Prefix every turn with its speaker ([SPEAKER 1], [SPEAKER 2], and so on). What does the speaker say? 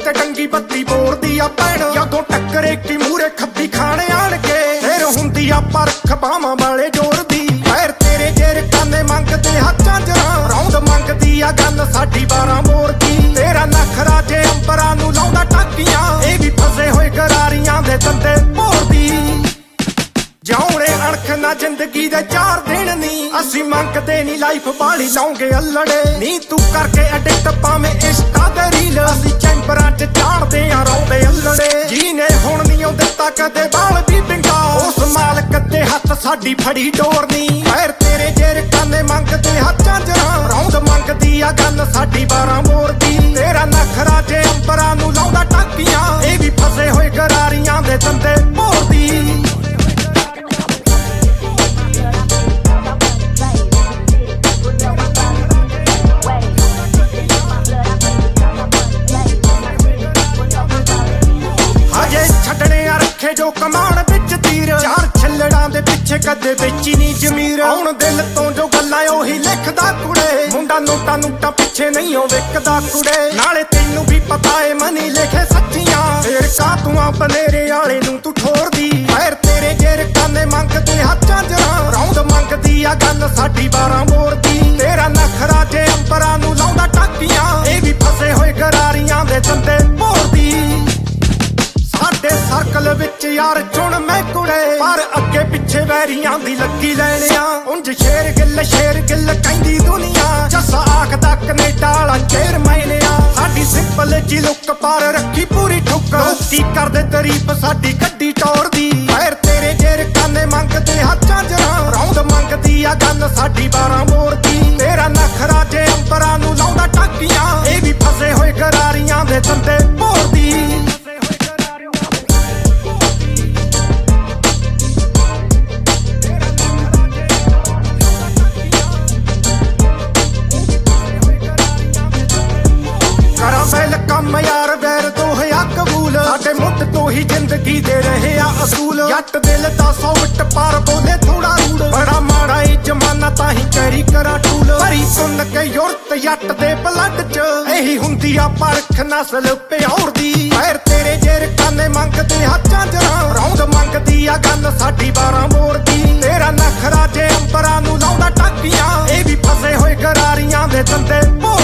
[SPEAKER 1] ਤੇ ਟੰਗੀ ਬੱਤੀ ਬੋਰਦੀ ਆ ਭੈਣ ਜਦੋਂ ਟੱਕਰੇ ਕੀ ਮੂਰੇ ਖੱਬੀ ਖਾਣੇ ਆਣ ਕੇ ਫਿਰ ਹੁੰਦੀ ਆ ਪਰਖ ਬਾਵਾਂ ਵਾਲੇ ਜੋਰ ਦੀ ਪੈਰ ਤੇਰੇ ਜੇਰ ਕਾਨੇ ਮੰਗਦੇ ਹੱਥਾਂ ਜਰਾਂ ਰੌਂਦ ਮੰਗਦੀ ਆ ਗੱਲ ਸਾਡੀ 12 ਬੋਰ ਦੀ ਤੇਰਾ ਨਖਰਾ ਜੇ ਅੰਬਰਾਂ ਨੂੰ ਲਾਉਂਦਾ ਟਾਕੀਆਂ ਇਹ ਵੀ ਫਸੇ ਹੋਏ ਗਰਾਰੀਆਂ ਦੇ ਦੰਦੇ ਭੋਰਦੀ ਜਾਉਣੇ ਅਣਖ ਨਾ ਜ਼ਿੰਦਗੀ ਦੇ 4 ਦਿਨ ਨੀ ਅਸੀਂ ਮੰਗਦੇ ਨੀ ਲਾਈਫ ਬਾਲੀ ਲਾਉਂਗੇ ਅਲੜੇ ਨੀ ਤੂੰ ਕਰਕੇ ਐਡਿਕਟ ਭਾਵੇਂ ਇੰਸਟਾ ਤੇ ਰੀਲ ਅਸੀਂ ਚੈਂਬਰਾਂ 'ਚ ਚਾੜਦੇ ਆ ਰੌਂਦੇ ਅਲੜੇ ਜੀ ਨੇ ਹੁਣ ਨੀ ਉਹ ਦਿੱਤਾ ਕਦੇ ਬਾਲ ਵੀ ਪਿੰਗਾ ਉਸ ਮਾਲਕ ਦੇ ਹੱਥ ਸਾਡੀ ਫੜੀ ਡੋਰ ਨੀ ਪੈਰ ਤੇਰੇ ਜੇਰ ਕਾਨੇ ਮੰਗਦੇ ਹੱਥਾਂ ਜਰਾਂ ਰੌਂਦ ਮੰਗਦੀ ਆ ਗੱਲ ਸਾਡੀ 12 ਬੋਰ ਦੀ ਤੇਰਾ ਨਖਰਾ ਜੇ ਅੰਬਰਾਂ ਨੂੰ ਲਾਉਂਦਾ ਟਾਕੀਆਂ ਇਹ ਵੀ ਫਸੇ ਹੋਏ ਗਰਾਰੀਆਂ ਦੇ ਦੰਦੇ ਭੋਰਦੀ ਜੋ ਕਮਾਣ ਵਿੱਚ ਤੀਰ 4 ਛੱਲੜਾਂ ਦੇ ਪਿੱਛੇ ਕਦੇ ਵੇਚੀ ਨੀ ਜ਼ਮੀਰ ਹੁਣ ਦਿਲ ਤੋਂ ਜੋ ਗੱਲਾਂ ਉਹੀ ਲਿਖਦਾ ਕੁੜੇ ਮੁੰਡਾ ਨੋਟਾਂ ਪਿੱਛੇ ਨਹੀਂ ਉਹ ਵਿਕਦਾ ਕੁੜੇ ਨਾਲੇ ਤੈਨੂੰ ਵੀ ਪਤਾ ਏ ਮਨੀ ਲਿਖੇ ਸੱਚੀਆਂ ਫੇਰ ਕਾਤੂਆਂ ਬਨੇਰੇ ਵਾਲੇ ਨੂੰ ਤੂੰ ਠੋਰਦੀ ਪੈਰ ਤੇਰੇ ਜੇਰ ਕਾਨੇ ਮੰਗਦੇ ਹੱਥਾਂ ਜਰਾਂ ਰੌਂਦ ਮੰਗਦੀ ਆ ਗੱਲ ਸਾਡੀ 12 ਬੋਰ ਦੀ ਤੇਰਾ ਨਖਰਾ ਜੇ ਅੰਬਰਾਂ ਨੂੰ ਲਾਉਂਦਾ ਟਾਕੀਆਂ ਇਹ ਵੀ ਫਸੇ ਹੋਏ ਗਰਾਰੀਆਂ ਦੇ ਦੰਦੇ ਭੋਰਦੀ ਸਾਡੇ ਸਰਕਲ ਵਿੱਚ ਯਾਰ ਚੁਣ ਮੈਂ ਕੁੜੇ ਪਰ ਅੱਗੇ ਪਿੱਛੇ ਵੈਰੀਆਂ ਦੀ ਲੱਗੀ ਲੈਣਿਆ ਉਂਝ ਸ਼ੇਰ ਗਿੱਲ ਕਹਿੰਦੀ ਦੁਨੀਆ ਜੱਸਾ ਆਖਦਾ ਕਨੇਡਾ ਵਾਲਾ ਚੇਰ ਮੈਨਿਆ ਸਾਡੀ ਸਿੰਪਲ ਜੀ ਲੁੱਕ ਪਰ ਰੱਖੀ ਪੂਰੀ ਠੁੱਕ ਲੋਕੀ ਕਰਦੇ ਤਾਰੀਫ ਸਾਡੀ ਗੱਡੀ ਟੋਰਦੀ ਪੈਰ ਤੇਰੇ ਜੇਰ ਕਾਨੇ ਮੰਗਦੇ ਹੱਥਾਂ ਜਰਾਂ ਰੌਂਦ ਮੰਗਦੀ ਆ ਗੱਲ ਸਾਡੀ 12 ਬੋਰ ਦੀ ਤੇਰਾ ਨਖਰਾ ਜੇ ਅੰਬਰਾਂ ਨੂੰ ਲਾਉਂਦਾ ਟਾਕੀਆਂ ਇਹ ਵੀ ਫਸੇ ਹੋਏ ਗਰਾਰੀਆਂ ਦੇ ਦੰਦੇ ਭੋਰਦੀ ਕੰਮ ਯਾਰ ਵੈਰ ਤੋਂ ਹੋਇਆ ਕਬੂਲ ਸਾਡੇ ਮੁੱਢ ਤੋਂ ਹੀ ਜ਼ਿੰਦਗੀ ਦੇ ਰਹੇ ਆ ਅਸੂਲ ਜੱਟ ਦਿਲ ਦਾ 100 ਮਿੰਟ ਪਾਰ ਬੋਲੇ ਥੋੜਾ ਰੂੜ ਬੜਾ ਮਾੜਾ ਈ ਜਮਾਨਾ ਤਾਂ ਹੀ ਕੈਰੀ ਕਰਾਂ ਟੂਲ ਭਰੀ ਸੁਣ ਕੇ ਯੁਰਤ ਜੱਟ ਦੇ ਬਲੱਡ 'ਚ ਇਹੀ ਹੁੰਦੀ ਆ ਪਰਖ ਨਸਲ ਪਿਓਰ ਦੀ ਪੈਰ ਤੇਰੇ ਜੇਰ ਕਾਨੇ ਮੰਗਦੇ ਹੱਥਾਂ ਜਰਾਂ ਰੌਂਦ ਮੰਗਦੀ ਆ ਗੱਲ ਸਾਡੀ 12 ਬੋਰ ਦੀ ਤੇਰਾ ਨਖਰਾ ਜੇ ਅੰਬਰਾਂ ਨੂੰ ਲਾਉਂਦਾ ਟਾਕੀਆਂ ਇਹ ਵੀ ਫਸੇ ਹੋਏ ਗਰਾਰੀਆਂ ਦੇ ਦੰਦੇ